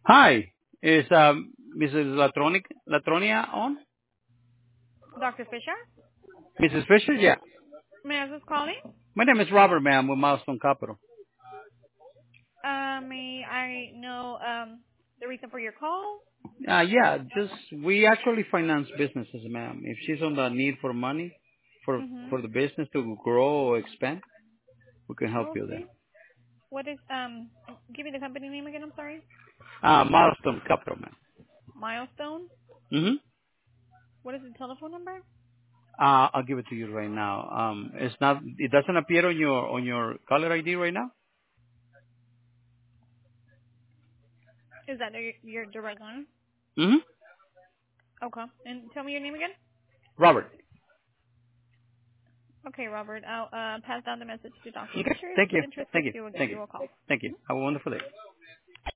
Hi, is Mrs. Latronia on? Dr. Fisher? Mrs. Fisher? Yeah. May I just calling? My name is Robert, ma'am, with Milestone Capital. May I know the reason for your call? Yeah, just we actually finance businesses, ma'am. If she's on the need for money Mm-hmm. for the business to grow or expand, we can help you there. Okay. What is give me the company name again, I'm sorry. Milestone Capital, ma'am. Milestone? Mm-hmm. What is the telephone number? I'll give it to you right now. It's not. It doesn't appear on your caller ID right now. Is that your direct line? Mm-hmm. Okay. And tell me your name again? Robert. Okay, Robert. I'll pass down the message to Dr. Okay. Fisher. If Thank she's you. interested, Thank you. she will give Thank you. you a call. Thank you. Have a wonderful day.